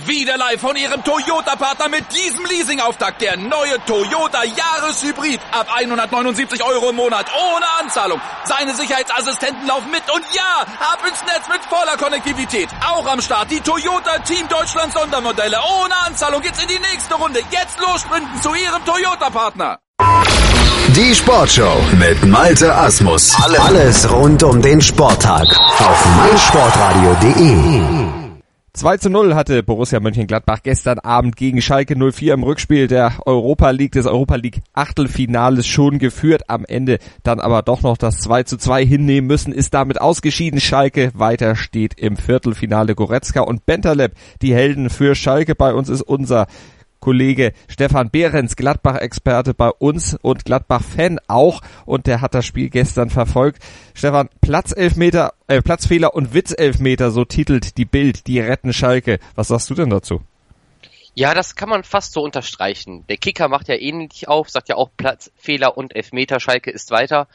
Wieder live von Ihrem Toyota-Partner mit diesem Leasing-Auftakt. Der neue Toyota Jahreshybrid. Ab 179 € im Monat. Ohne Anzahlung. Seine Sicherheitsassistenten laufen mit. Und ja, ab ins Netz mit voller Konnektivität. Auch am Start die Toyota Team Deutschland Sondermodelle. Ohne Anzahlung geht's in die nächste Runde. Jetzt los sprinten zu Ihrem Toyota-Partner. Die Sportshow mit Malte Asmus. Alles rund um den Sporttag auf meinsportradio.de. 2:0 hatte Borussia Mönchengladbach gestern Abend gegen Schalke 04 im Rückspiel des Europa League Achtelfinales schon geführt. Am Ende dann aber doch noch das 2:2 hinnehmen müssen, ist damit ausgeschieden. Schalke weiter steht im Viertelfinale. Goretzka und Bentaleb, die Helden für Schalke. Bei uns ist unser Kollege Stefan Behrens, Gladbach-Experte bei uns und Gladbach-Fan auch, und der hat das Spiel gestern verfolgt. Stefan, Platzfehler und Witzelfmeter, so titelt die Bild, die retten Schalke. Was sagst du denn dazu? Ja, das kann man fast so unterstreichen. Der Kicker macht ja ähnlich auf, sagt ja auch Platzfehler und Elfmeter, Schalke ist weiter.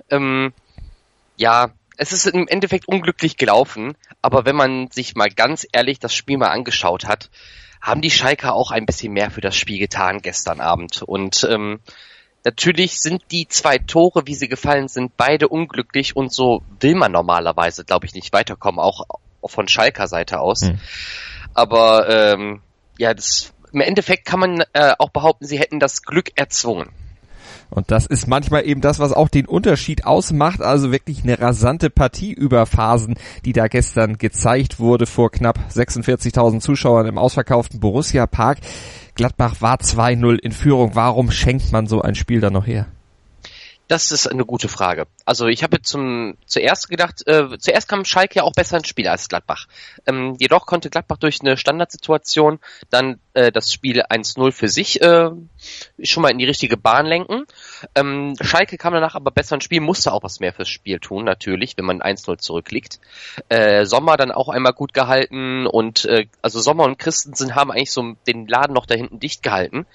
Ja, es ist im Endeffekt unglücklich gelaufen, aber wenn man sich mal ganz ehrlich das Spiel mal angeschaut hat, haben die Schalker auch ein bisschen mehr für das Spiel getan gestern Abend. Und natürlich sind die 2 Tore, wie sie gefallen sind, beide unglücklich, und so will man normalerweise, glaube ich, nicht weiterkommen, auch von Schalker Seite aus. Aber ja, im Endeffekt kann man auch behaupten, sie hätten das Glück erzwungen. Und das ist manchmal eben das, was auch den Unterschied ausmacht. Also wirklich eine rasante Partie über Phasen, die da gestern gezeigt wurde vor knapp 46.000 Zuschauern im ausverkauften Borussia Park. Gladbach war 2:0 in Führung. Warum schenkt man so ein Spiel dann noch her? Das ist eine gute Frage. Also ich habe zuerst gedacht, zuerst kam Schalke ja auch besser ins Spiel als Gladbach. Jedoch konnte Gladbach durch eine Standardsituation dann das Spiel 1:0 für sich schon mal in die richtige Bahn lenken. Schalke kam danach aber besser ins Spiel, musste auch was mehr fürs Spiel tun, natürlich, wenn man 1:0 zurückliegt. Sommer dann auch einmal gut gehalten, und also Sommer und Christensen haben eigentlich so den Laden noch da hinten dicht gehalten.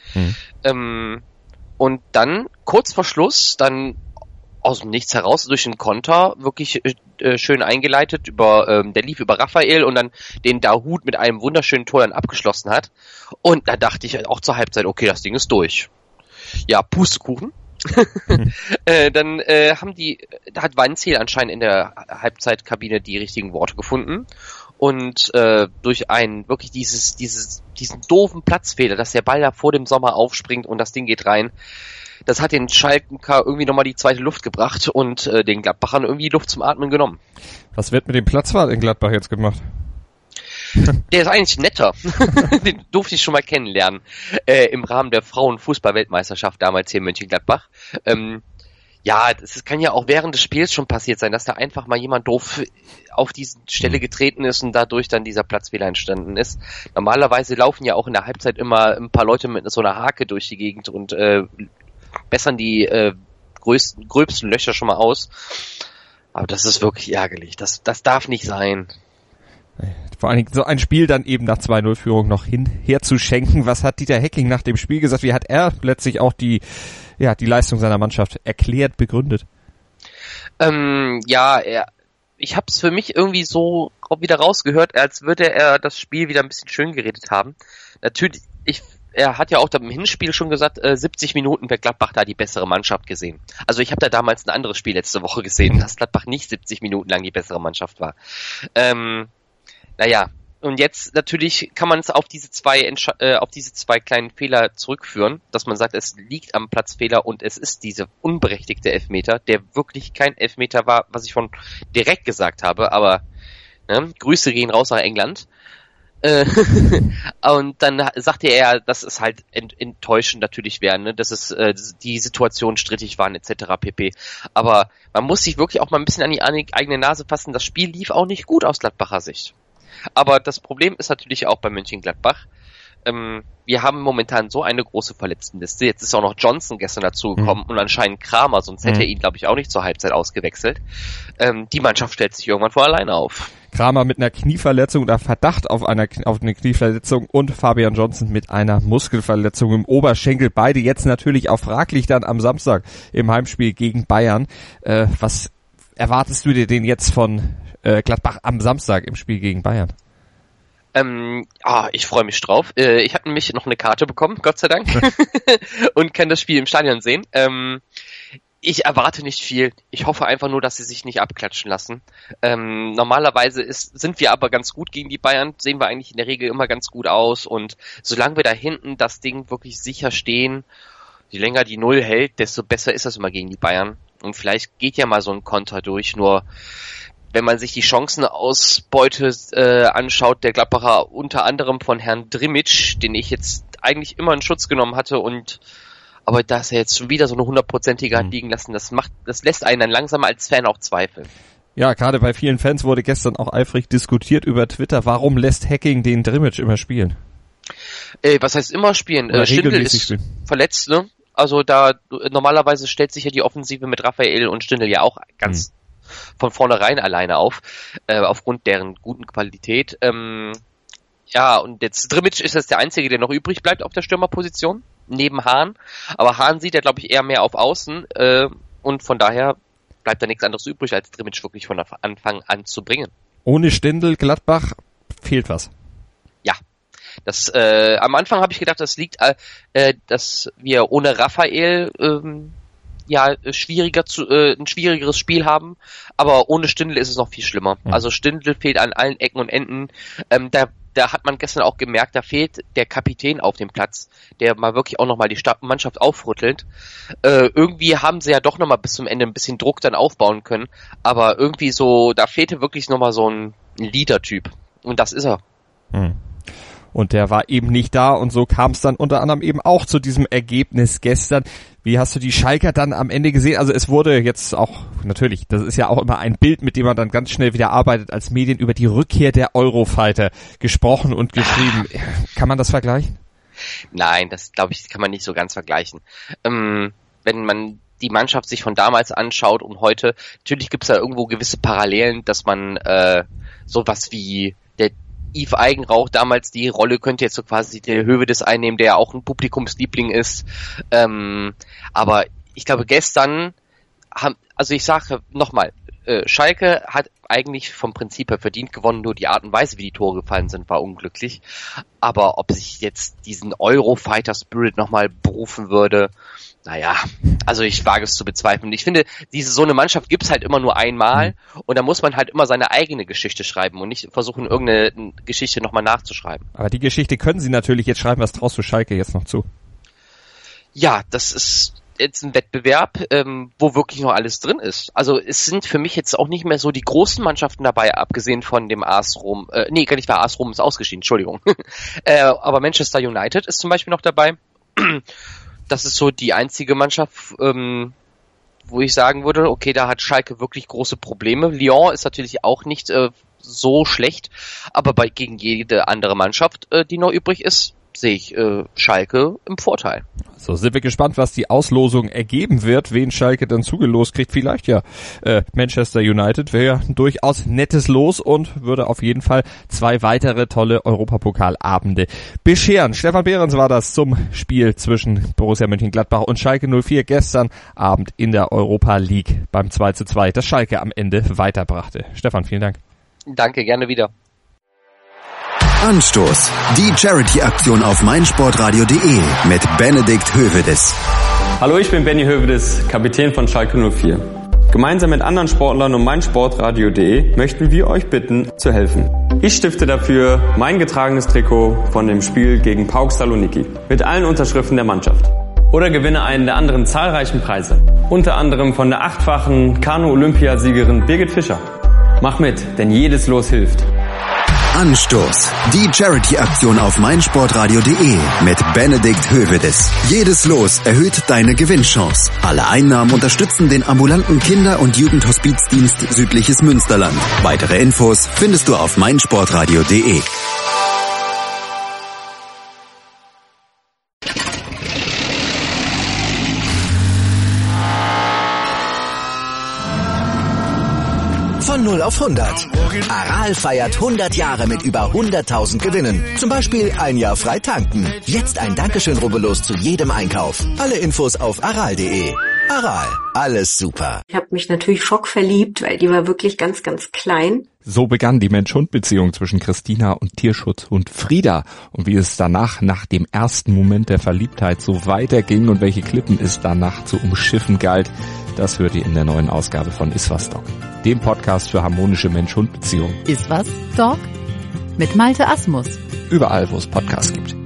Und dann, kurz vor Schluss, dann aus dem Nichts heraus durch den Konter, wirklich schön eingeleitet, der lief über Raphael und dann den Dahoud mit einem wunderschönen Tor dann abgeschlossen hat. Und da dachte ich auch zur Halbzeit, okay, das Ding ist durch. Ja, Pustekuchen. Dann hat Weinzierl anscheinend in der Halbzeitkabine die richtigen Worte gefunden. Und durch wirklich diesen doofen Platzfehler, dass der Ball da vor dem Sommer aufspringt und das Ding geht rein, das hat den Schalker irgendwie nochmal die zweite Luft gebracht und den Gladbachern irgendwie Luft zum Atmen genommen. Was wird mit dem Platzwart in Gladbach jetzt gemacht? Der ist eigentlich netter. Den durfte ich schon mal kennenlernen. Im Rahmen der Frauenfußball-Weltmeisterschaft damals hier in Mönchengladbach. Ja, das kann ja auch während des Spiels schon passiert sein, dass da einfach mal jemand doof auf diese Stelle getreten ist und dadurch dann dieser Platzfehler entstanden ist. Normalerweise laufen ja auch in der Halbzeit immer ein paar Leute mit so einer Hake durch die Gegend und bessern die gröbsten Löcher schon mal aus. Aber das ist wirklich ärgerlich. Das darf nicht sein. Vor allen Dingen so ein Spiel dann eben nach 2:0-Führung noch herzuschenken. Was hat Dieter Hecking nach dem Spiel gesagt? Wie hat er letztlich auch die Leistung seiner Mannschaft erklärt, begründet? Ich habe es für mich irgendwie so wieder rausgehört, als würde er das Spiel wieder ein bisschen schön geredet haben. Natürlich, er hat ja auch im Hinspiel schon gesagt, 70 Minuten wird Gladbach da die bessere Mannschaft gesehen. Also ich habe da damals ein anderes Spiel letzte Woche gesehen, dass Gladbach nicht 70 Minuten lang die bessere Mannschaft war. Naja, und jetzt natürlich kann man es auf diese zwei kleinen Fehler zurückführen, dass man sagt, es liegt am Platzfehler und es ist diese unberechtigte Elfmeter, der wirklich kein Elfmeter war, was ich schon direkt gesagt habe, aber Grüße gehen raus nach England. Und dann sagte er, dass es halt enttäuschend natürlich wäre, ne? Dass es die Situation strittig waren etc. pp. Aber man muss sich wirklich auch mal ein bisschen an die eigene Nase fassen. Das Spiel lief auch nicht gut aus Gladbacher Sicht. Aber das Problem ist natürlich auch bei Mönchengladbach. Wir haben momentan so eine große Verletztenliste. Jetzt ist auch noch Johnson gestern dazugekommen und anscheinend Kramer, sonst hätte er ihn, glaube ich, auch nicht zur Halbzeit ausgewechselt. Die Mannschaft stellt sich irgendwann von alleine auf. Kramer mit einer Knieverletzung oder Verdacht auf eine Knieverletzung und Fabian Johnson mit einer Muskelverletzung im Oberschenkel. Beide jetzt natürlich auch fraglich dann am Samstag im Heimspiel gegen Bayern. Was erwartest du dir denn jetzt von Gladbach am Samstag im Spiel gegen Bayern? Ich freue mich drauf. Ich habe nämlich noch eine Karte bekommen, Gott sei Dank, und kann das Spiel im Stadion sehen. Ich erwarte nicht viel. Ich hoffe einfach nur, dass sie sich nicht abklatschen lassen. Normalerweise sind wir aber ganz gut gegen die Bayern, sehen wir eigentlich in der Regel immer ganz gut aus. Und solange wir da hinten das Ding wirklich sicher stehen, je länger die Null hält, desto besser ist das immer gegen die Bayern. Und vielleicht geht ja mal so ein Konter durch. Nur wenn man sich die Chancenausbeute anschaut, der Gladbacher unter anderem von Herrn Drimic, den ich jetzt eigentlich immer in Schutz genommen hatte, aber dass er jetzt schon wieder so eine 100%ige hat liegen lassen, das lässt einen dann langsam als Fan auch zweifeln. Ja, gerade bei vielen Fans wurde gestern auch eifrig diskutiert über Twitter, warum lässt Hacking den Drimic immer spielen? Was heißt immer spielen? Stindl ist spielen. Verletzt, ne? Also da normalerweise stellt sich ja die Offensive mit Raphael und Stindl ja auch ganz von vornherein alleine aufgrund deren guten Qualität. Und jetzt Drimic ist jetzt der Einzige, der noch übrig bleibt auf der Stürmerposition, neben Hahn. Aber Hahn sieht ja, glaube ich, eher mehr auf Außen und von daher bleibt da nichts anderes übrig, als Drimic wirklich von Anfang an zu bringen. Ohne Stindl, Gladbach, fehlt was. Ja. Am Anfang habe ich gedacht, das liegt, dass wir ohne Raphael ein schwierigeres Spiel haben, aber ohne Stindl ist es noch viel schlimmer. Also Stindl fehlt an allen Ecken und Enden. Da hat man gestern auch gemerkt, da fehlt der Kapitän auf dem Platz, der mal wirklich auch nochmal die Mannschaft aufrüttelt. Irgendwie haben sie ja doch nochmal bis zum Ende ein bisschen Druck dann aufbauen können, aber irgendwie so, da fehlte wirklich nochmal so ein Leader-Typ. Und das ist er. Und der war eben nicht da und so kam es dann unter anderem eben auch zu diesem Ergebnis gestern. Wie hast du die Schalker dann am Ende gesehen? Also es wurde jetzt auch, natürlich, das ist ja auch immer ein Bild, mit dem man dann ganz schnell wieder arbeitet als Medien, über die Rückkehr der Eurofighter gesprochen und geschrieben. Kann man das vergleichen? Nein, das glaube ich, kann man nicht so ganz vergleichen. Wenn man die Mannschaft sich von damals anschaut und heute, natürlich gibt es da irgendwo gewisse Parallelen, dass man sowas wie der Yves Eigenrauch damals die Rolle könnte jetzt so quasi der Höwedes einnehmen, der ja auch ein Publikumsliebling ist. Aber ich glaube gestern ich sage nochmal, Schalke hat eigentlich vom Prinzip her verdient gewonnen, nur die Art und Weise, wie die Tore gefallen sind, war unglücklich. Aber ob sich jetzt diesen Eurofighter-Spirit nochmal berufen würde, naja, also ich wage es zu bezweifeln. Ich finde, so eine Mannschaft gibt's halt immer nur einmal und da muss man halt immer seine eigene Geschichte schreiben und nicht versuchen, irgendeine Geschichte nochmal nachzuschreiben. Aber die Geschichte können sie natürlich jetzt schreiben. Was traust du Schalke jetzt noch zu? Ja, das ist jetzt ein Wettbewerb, wo wirklich noch alles drin ist. Also es sind für mich jetzt auch nicht mehr so die großen Mannschaften dabei, abgesehen von dem AS Rom. Gar nicht wahr, AS Rom ist ausgeschieden, Entschuldigung. Aber Manchester United ist zum Beispiel noch dabei. Das ist so die einzige Mannschaft, wo ich sagen würde, okay, da hat Schalke wirklich große Probleme. Lyon ist natürlich auch nicht so schlecht, aber gegen jede andere Mannschaft, die noch übrig ist, sehe ich Schalke im Vorteil. So, sind wir gespannt, was die Auslosung ergeben wird, wen Schalke dann zugelost kriegt. Vielleicht ja Manchester United wäre ein durchaus nettes Los und würde auf jeden Fall 2 weitere tolle Europapokalabende bescheren. Stefan Behrens war das zum Spiel zwischen Borussia Mönchengladbach und Schalke 04 gestern Abend in der Europa League beim 2:2, das Schalke am Ende weiterbrachte. Stefan, vielen Dank. Danke, gerne wieder. Anstoß. Die Charity-Aktion auf meinsportradio.de mit Benedikt Höwedes. Hallo, ich bin Benny Höwedes, Kapitän von Schalke 04. Gemeinsam mit anderen Sportlern und meinsportradio.de möchten wir euch bitten, zu helfen. Ich stifte dafür mein getragenes Trikot von dem Spiel gegen PAOK Saloniki mit allen Unterschriften der Mannschaft. Oder gewinne einen der anderen zahlreichen Preise. Unter anderem von der 8-fachen Kanu-Olympiasiegerin Birgit Fischer. Mach mit, denn jedes Los hilft. Anstoß. Die Charity-Aktion auf meinsportradio.de mit Benedikt Höwedes. Jedes Los erhöht deine Gewinnchance. Alle Einnahmen unterstützen den ambulanten Kinder- und Jugendhospizdienst Südliches Münsterland. Weitere Infos findest du auf meinsportradio.de. Von 0 auf 100. Aral feiert 100 Jahre mit über 100.000 Gewinnen. Zum Beispiel ein Jahr frei tanken. Jetzt ein Dankeschön, rubbellos zu jedem Einkauf. Alle Infos auf aral.de. Aral, alles super. Ich habe mich natürlich schockverliebt, weil die war wirklich ganz, ganz klein. So begann die Mensch-Hund-Beziehung zwischen Christina und Tierschutzhund Frieda. Und wie es danach, nach dem ersten Moment der Verliebtheit, so weiterging und welche Klippen es danach zu umschiffen galt, das hört ihr in der neuen Ausgabe von Iswas Dog, dem Podcast für harmonische Mensch-Hund-Beziehungen. Iswas Dog? Mit Malte Asmus. Überall, wo es Podcasts gibt.